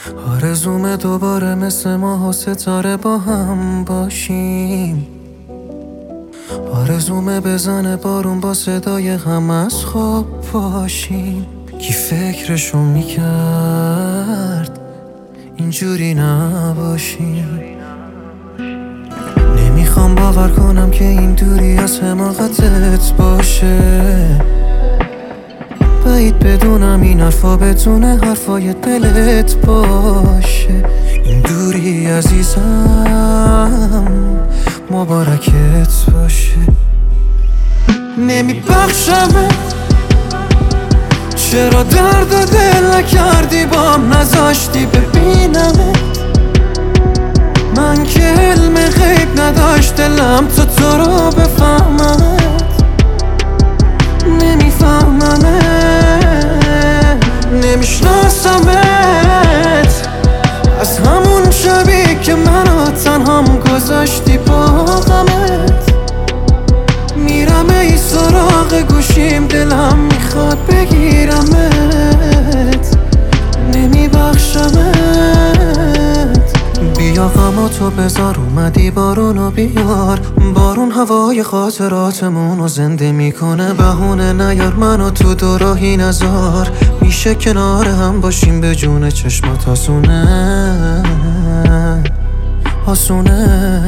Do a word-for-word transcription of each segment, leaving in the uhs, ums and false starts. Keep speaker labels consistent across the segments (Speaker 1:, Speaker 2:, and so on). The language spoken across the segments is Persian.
Speaker 1: آرزومه دوباره مثل ماه و ستاره با هم باشیم. آرزومه بزنه بارون با صدای غم از خواب باشیم. کی فکرشو میکرد اینجوری نباشیم. نمیخوام باور کنم که این دوری از حماقتت باشه. بعید بدونم این حرفا بتونه حرفای دلت باشه. این دوری عزیزم مبارکت باشه. نمیبخشمت، چرا درد و دل نکردی بام نذاشتی ببینمت. من که علم غیب نداشت دلم تو تو رو بفهممت. نمیفهممت، نمیشناسمت. از همون شبی که منو تنهام گذاشتی با غمت. میرم ای سراغ گوشیم دلم میخواد بگیرمت. نمیبخشمت. بیا غماتو بذار، اومدی بارونو بیار. بارون هوای خاطراتمونو زنده میکنه. بهونه نیار منو تو دوراهی نذار. میشه کنار هم باشیم به جون چشمات آسونه آسونه.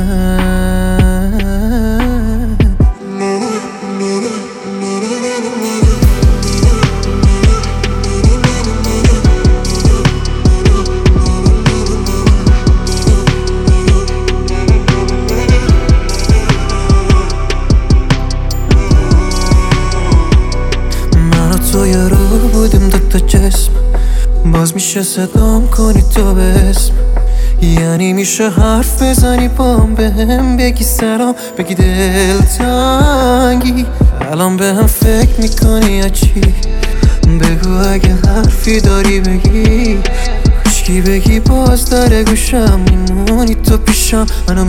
Speaker 1: توی رو بودیم دوتا جسم، باز میشه صدام کنی تو به اسم. یعنی میشه حرف بزنی بام بهم بگی سلام، بگی دلتنگی. الان به هم فکر میکنی یا چی؟ بگو اگه حرفی داری بگی. کشکی بگی باز در گوشم میمونی تو پیشم، منو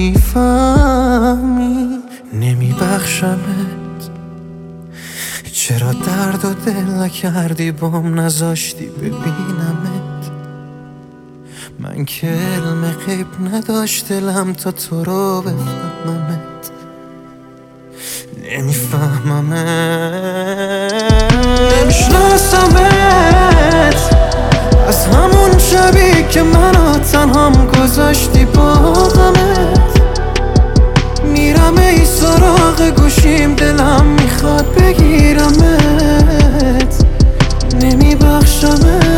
Speaker 1: میفهمی. نمیبخشمت، چرا درد و دل نکردی بام نذاشتی ببینمت. من که علم غیب نداشت دلم تا تو رو بفهممت. نمیفهممت، نمیشناسمت. از همون شبی که منو تنهام گذاشتی با غمت. میرم ای سراغ گوشیم دلم میخواد بگیرمت. نمیبخشمت.